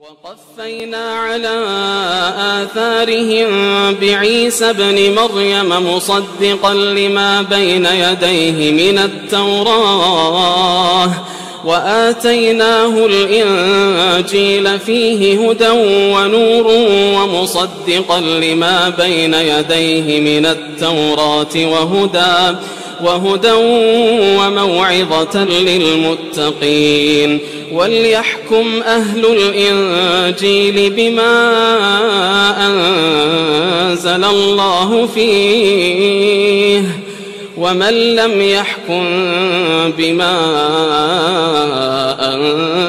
وقفينا على آثارهم بعيسى ابن مريم مصدقا لما بين يديه من التوراة وآتيناه الإنجيل فيه هدى ونور ومصدقا لما بين يديه من التوراة وهدى وموعظة للمتقين. وليحكم أهل الإنجيل بما أنزل الله فيه ومن لم يحكم بما أنزل